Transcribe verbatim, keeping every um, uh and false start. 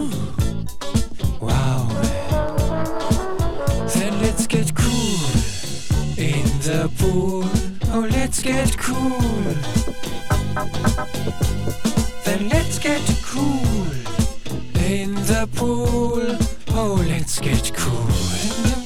Wow. Then let's get cool in the pool. Oh, let's get cool. Then let's get cool in the pool. Oh, let's get cool.